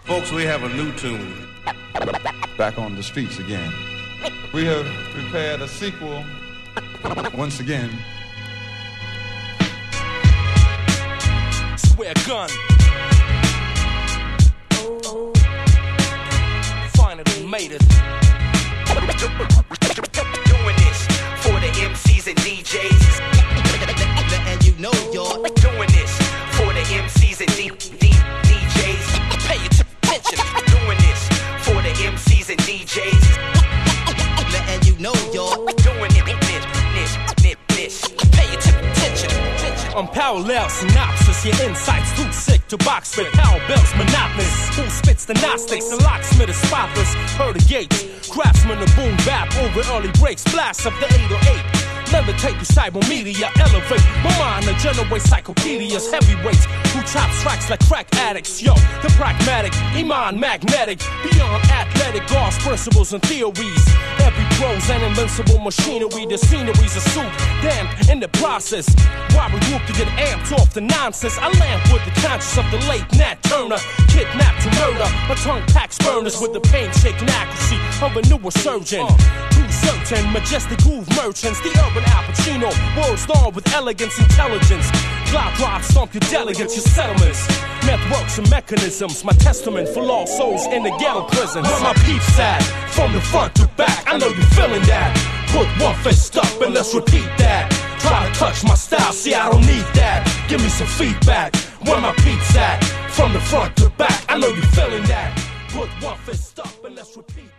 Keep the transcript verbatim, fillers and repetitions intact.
Folks, we have a new tune. Back on the streets again. We have prepared a sequel once again. Swear gun. Finally made it. Doing this for the M Cs and D Js. Letting you know you're doing this for the M Cs and D Js. Pay attention. Doing this for the M Cs and D Js. Letting you know you're doing it. This, this, this. Pay attention. Unparalleled synopsis, your insights too sick to box with. Power bells monotonous. Who spits the Gnostics? The locksmith is spotless. Heard the gates. Craftsman of boom bap over early breaks. Blast up the eight oh eight. Levitate the cyber media, elevate my mind to generate cyclopedias, heavyweights who chop tracks like crack addicts. Yo, the pragmatic, Iman magnetic, beyond athletic, God's principles and theories. Every pro's an invincible machinery, the scenery's a suit, damn, in the process. Why we whoop to get amped off the nonsense? I lamp with the conscience of the late Nat Turner, kidnapped to murder. My tongue packs burners with the pain-shaking accuracy of a newer surgeon. Who's certain, majestic groove merchants, the urban Al Pacino, world star with elegance, intelligence. Glide rod stomp your delegates, your settlements. Networks and mechanisms, my testament for lost souls in the ghetto prisons. Where my peeps at, from the front to back, I know you feeling that. Put one fist up and let's repeat that. Try to touch my style, see I don't need that. Give me some feedback, where my peeps at. From the front to back, I know you feeling that. Put one fist up and let's repeat that.